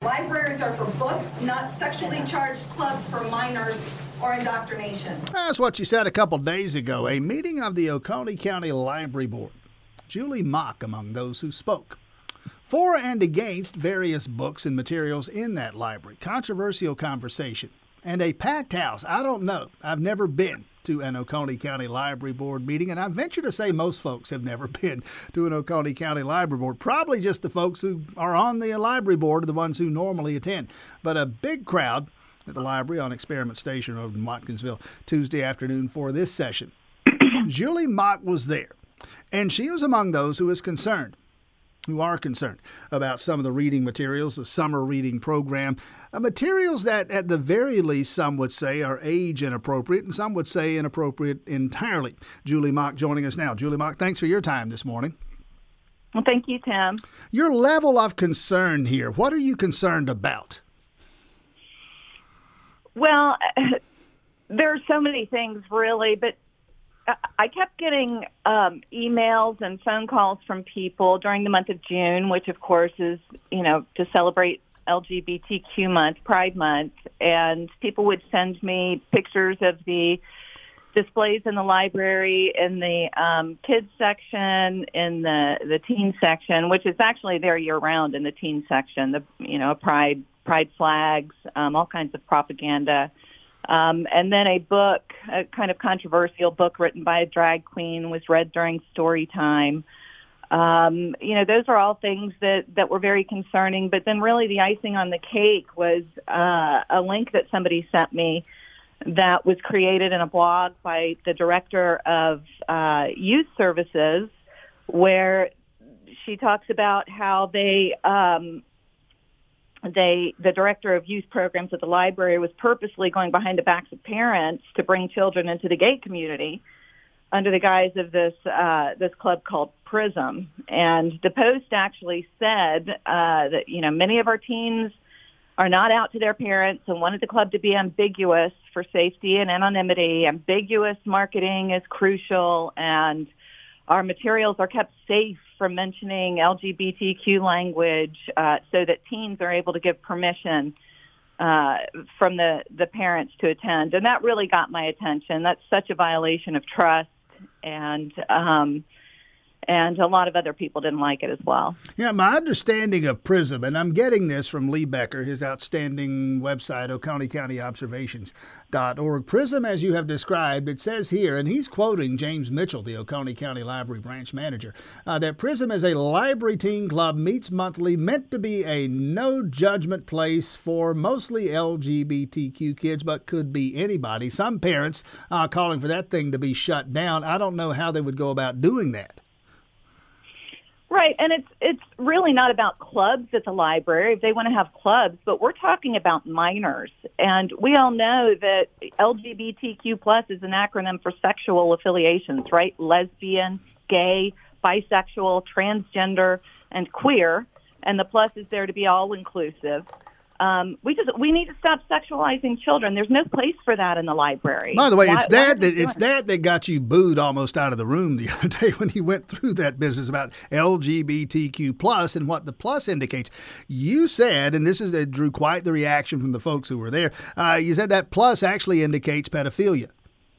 Libraries are for books, not sexually charged clubs for minors or indoctrination. That's what she said a couple days ago. A meeting of the Oconee County Library Board. Julie Mock among those who spoke. For and against various books and materials in that library. Controversial conversation. And a packed house. I don't know. I've never been to an Oconee County Library Board meeting, and I venture to say most folks have never been to an Oconee County Library Board. Probably just the folks who are on the library board are the ones who normally attend. But a big crowd at the library on Experiment Station Road in Watkinsville Tuesday afternoon for this session. Julie Mock was there, and she was among those who are concerned about some of the reading materials, the summer reading program, materials that at the very least some would say are age inappropriate and some would say inappropriate entirely. Julie Mock joining us now. Julie Mock, thanks for your time this morning. Well, thank you, Tim. Your level of concern here, what are you concerned about? Well, there are so many things really, but I kept getting emails and phone calls from people during the month of June, which of course is, to celebrate LGBTQ month, Pride Month, and people would send me pictures of the displays in the library, in the kids section, in the teen section, which is actually there year-round in the teen section, pride flags, all kinds of propaganda. And then a book, a kind of controversial book written by a drag queen, was read during story time. Those are all things that were very concerning. But then really the icing on the cake was a link that somebody sent me that was created in a blog by the director of youth services, where she talks about how the director of youth programs at the library was purposely going behind the backs of parents to bring children into the gay community under the guise of this club called PRISM. And the Post actually said that, many of our teens are not out to their parents and wanted the club to be ambiguous for safety and anonymity. Ambiguous marketing is crucial, and our materials are kept safe from mentioning LGBTQ language so that teens are able to give permission from the parents to attend. And that really got my attention. That's such a violation of trust, and a lot of other people didn't like it as well. Yeah, my understanding of PRISM, and I'm getting this from Lee Becker, his outstanding website, OconeeCountyObservations.org. PRISM, as you have described, it says here, and he's quoting James Mitchell, the Oconee County Library branch manager, that PRISM is a library teen club, meets monthly, meant to be a no-judgment place for mostly LGBTQ kids, but could be anybody. Some parents calling for that thing to be shut down. I don't know how they would go about doing that. Right, and it's really not about clubs at the library. They want to have clubs, but we're talking about minors. And we all know that LGBTQ plus is an acronym for sexual affiliations, right? Lesbian, gay, bisexual, transgender, and queer. And the plus is there to be all-inclusive. We need to stop sexualizing children. There's no place for that in the library. By the way, it's that got you booed almost out of the room the other day when you went through that business about LGBTQ plus and what the plus indicates. You said, and it drew quite the reaction from the folks who were there. You said that plus actually indicates pedophilia.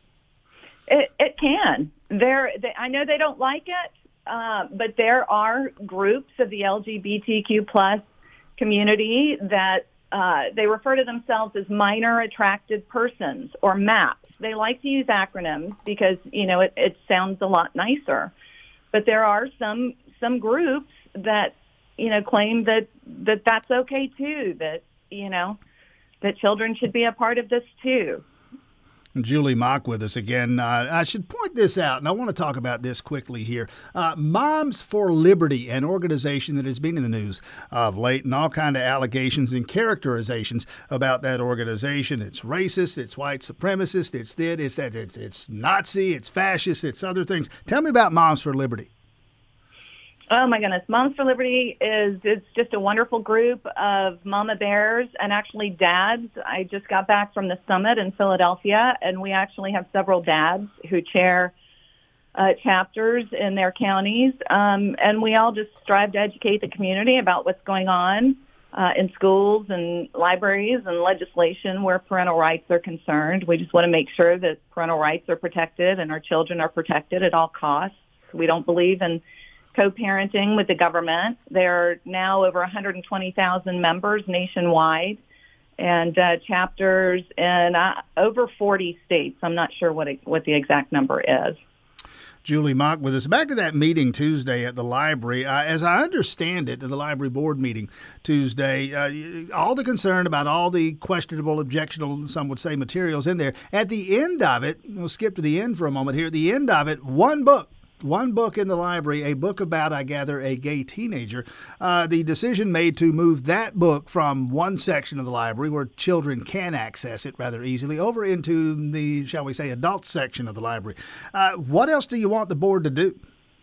It can. I know they don't like it, but there are groups of the LGBTQ plus community that they refer to themselves as minor attracted persons, or MAPS. They like to use acronyms because, it sounds a lot nicer. But there are some groups that, claim that that's okay too, that children should be a part of this too. Julie Mock with us again. I should point this out, and I want to talk about this quickly here. Moms for Liberty, an organization that has been in the news of late, and all kind of allegations and characterizations about that organization. It's racist, it's white supremacist, it's that, it's Nazi, it's fascist, it's other things. Tell me about Moms for Liberty. Oh, my goodness. Moms for Liberty it's just a wonderful group of mama bears and actually dads. I just got back from the summit in Philadelphia, and we actually have several dads who chair chapters in their counties. And we all just strive to educate the community about what's going on in schools and libraries and legislation where parental rights are concerned. We just want to make sure that parental rights are protected and our children are protected at all costs. We don't believe in co-parenting with the government. There are now over 120,000 members nationwide and chapters in over 40 states. I'm not sure what the exact number is. Julie Mock with us. Back to that meeting Tuesday at the library. As I understand it, at the library board meeting Tuesday, all the concern about all the questionable, objectionable, some would say, materials in there. At the end of it, we'll skip to the end for a moment here. At the end of it, one book in the library, a book about, I gather, a gay teenager. The decision made to move that book from one section of the library where children can access it rather easily over into the, shall we say, adult section of the library. What else do you want the board to do?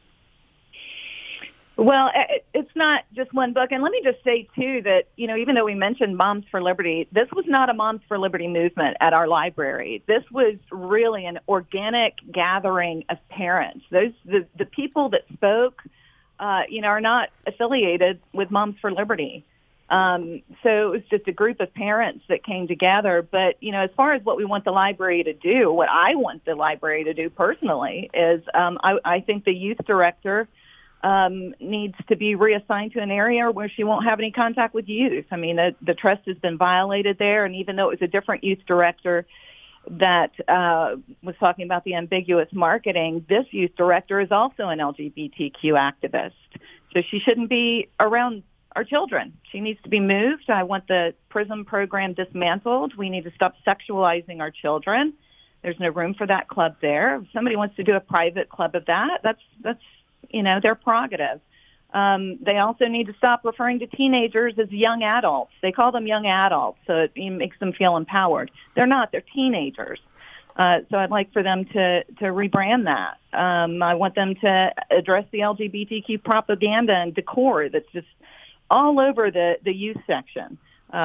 Well, it's not just one book. And let me just say, too, that, even though we mentioned Moms for Liberty, this was not a Moms for Liberty movement at our library. This was really an organic gathering of parents. The people that spoke, are not affiliated with Moms for Liberty. So it was just a group of parents that came together. But, as far as what we want the library to do, what I want the library to do personally is I think the youth director needs to be reassigned to an area where she won't have any contact with youth. I mean, the trust has been violated there, and even though it was a different youth director that was talking about the ambiguous marketing, this youth director is also an LGBTQ activist. So she shouldn't be around our children. She needs to be moved. I want the PRISM program dismantled. We need to stop sexualizing our children. There's no room for that club there. If somebody wants to do a private club of that, that's their prerogative. They also need to stop referring to teenagers as young adults. They call them young adults, so it makes them feel empowered. They're not. They're teenagers. So I'd like for them to rebrand that. I want them to address the LGBTQ propaganda and decor that's just all over the youth section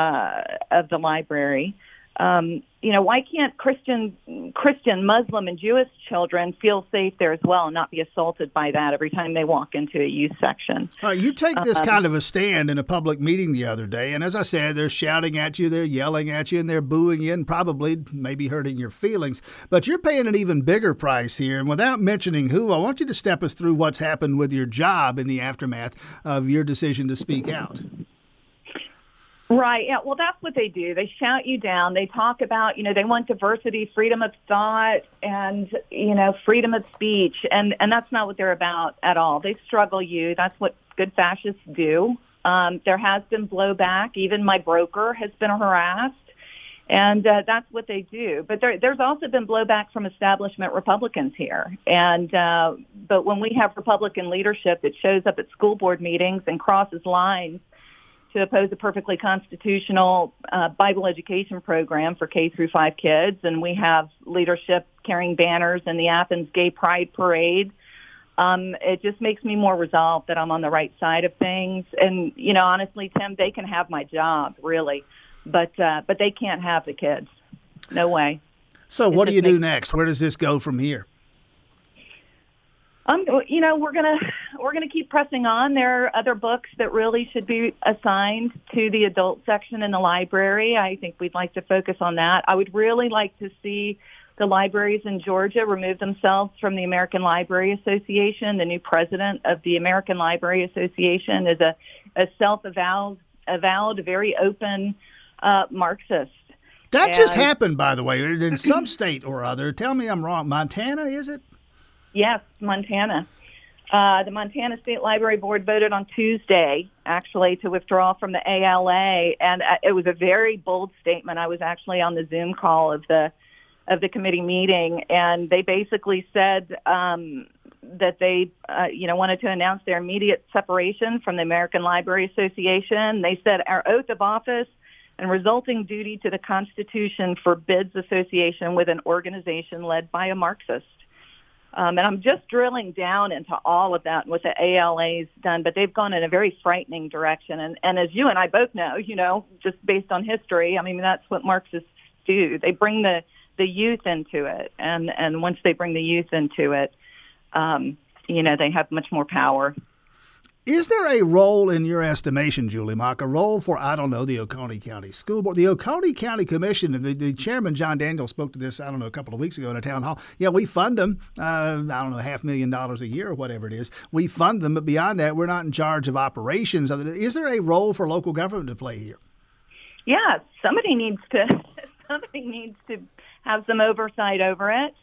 of the library. Why can't Christian, Muslim, and Jewish children feel safe there as well and not be assaulted by that every time they walk into a youth section? All right, you take this kind of a stand in a public meeting the other day, and as I said, they're shouting at you, they're yelling at you, and they're booing you, and probably maybe hurting your feelings. But you're paying an even bigger price here, and without mentioning who, I want you to step us through what's happened with your job in the aftermath of your decision to speak out. Right. Yeah. Well, that's what they do. They shout you down. They talk about, they want diversity, freedom of thought, and, freedom of speech. And that's not what they're about at all. They struggle you. That's what good fascists do. There has been blowback. Even my broker has been harassed. And that's what they do. But there's also been blowback from establishment Republicans here. And but when we have Republican leadership that shows up at school board meetings and crosses lines to oppose a perfectly constitutional Bible education program for K through 5 kids, and we have leadership carrying banners in the Athens Gay Pride Parade. It just makes me more resolved that I'm on the right side of things. And honestly, Tim, they can have my job, really, but they can't have the kids. No way. So what do you do next? Where does this go from here? We're gonna keep pressing on. There are other books that really should be assigned to the adult section in the library. I think we'd like to focus on that. I would really like to see the libraries in Georgia remove themselves from the American Library Association. The new president of the American Library Association is a self-avowed, very open Marxist. That just happened, by the way, in some state or other. Tell me I'm wrong. Montana, is it? Yes, Montana. The Montana State Library Board voted on Tuesday, actually, to withdraw from the ALA, and it was a very bold statement. I was actually on the Zoom call of the committee meeting, and they basically said that they, wanted to announce their immediate separation from the American Library Association. They said our oath of office and resulting duty to the Constitution forbids association with an organization led by a Marxist. And I'm just drilling down into all of that and what the ALA's done, but they've gone in a very frightening direction. And as you and I both know, just based on history, I mean, that's what Marxists do. They bring the youth into it. And once they bring the youth into it, they have much more power. Is there a role in your estimation, Julie Mock, a role for, I don't know, the Oconee County School Board, the Oconee County Commission? The chairman, John Daniels, spoke to this, I don't know, a couple of weeks ago in a town hall. Yeah, we fund them, I don't know, $500,000 a year or whatever it is. We fund them, but beyond that, we're not in charge of operations. Is there a role for local government to play here? Yeah, somebody needs to have some oversight over it.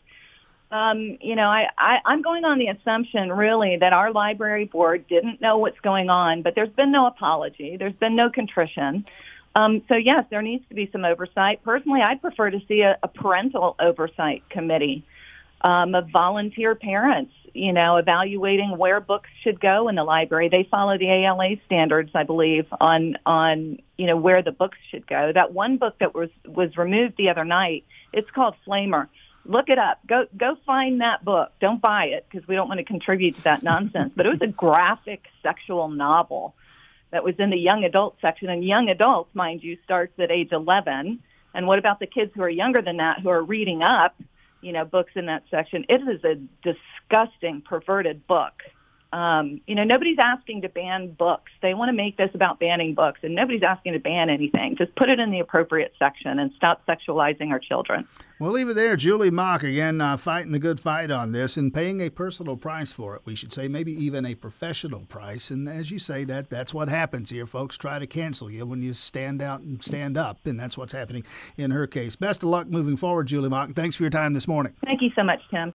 I'm going on the assumption, really, that our library board didn't know what's going on, but there's been no apology. There's been no contrition. So, yes, there needs to be some oversight. Personally, I'd prefer to see a parental oversight committee of volunteer parents, evaluating where books should go in the library. They follow the ALA standards, I believe, on where the books should go. That one book that was removed the other night, it's called Flamer. Look it up. Go find that book. Don't buy it because we don't want to contribute to that nonsense. But it was a graphic sexual novel that was in the young adult section. And young adults, mind you, starts at age 11. And what about the kids who are younger than that who are reading up, books in that section? It is a disgusting, perverted book. Nobody's asking to ban books. They want to make this about banning books, and nobody's asking to ban anything. Just put it in the appropriate section and stop sexualizing our children. We'll leave it there. Julie Mock, again, fighting the good fight on this and paying a personal price for it, we should say, maybe even a professional price. And as you say, that's what happens here. Folks try to cancel you when you stand out and stand up, and that's what's happening in her case. Best of luck moving forward, Julie Mock. Thanks for your time this morning. Thank you so much, Tim.